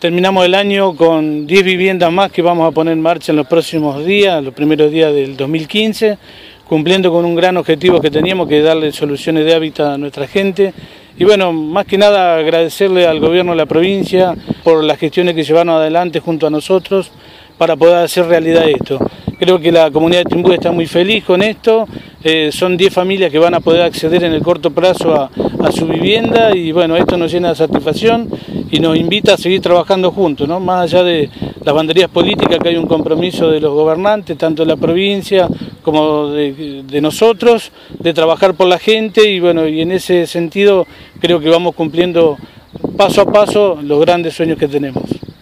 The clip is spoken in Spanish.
Terminamos el año con 10 viviendas más que vamos a poner en marcha en los próximos días, los primeros días del 2015, cumpliendo con un gran objetivo que teníamos, que es darle soluciones de hábitat a nuestra gente. Y bueno, más que nada agradecerle al gobierno de la provincia por las gestiones que llevaron adelante junto a nosotros para poder hacer realidad esto. Creo que la comunidad de Timbúes está muy feliz con esto, son 10 familias que van a poder acceder en el corto plazo a su vivienda y bueno, esto nos llena de satisfacción y nos invita a seguir trabajando juntos, ¿no? Más allá de las banderías políticas, que hay un compromiso de los gobernantes, tanto de la provincia como de nosotros, de trabajar por la gente y bueno, y en ese sentido creo que vamos cumpliendo paso a paso los grandes sueños que tenemos.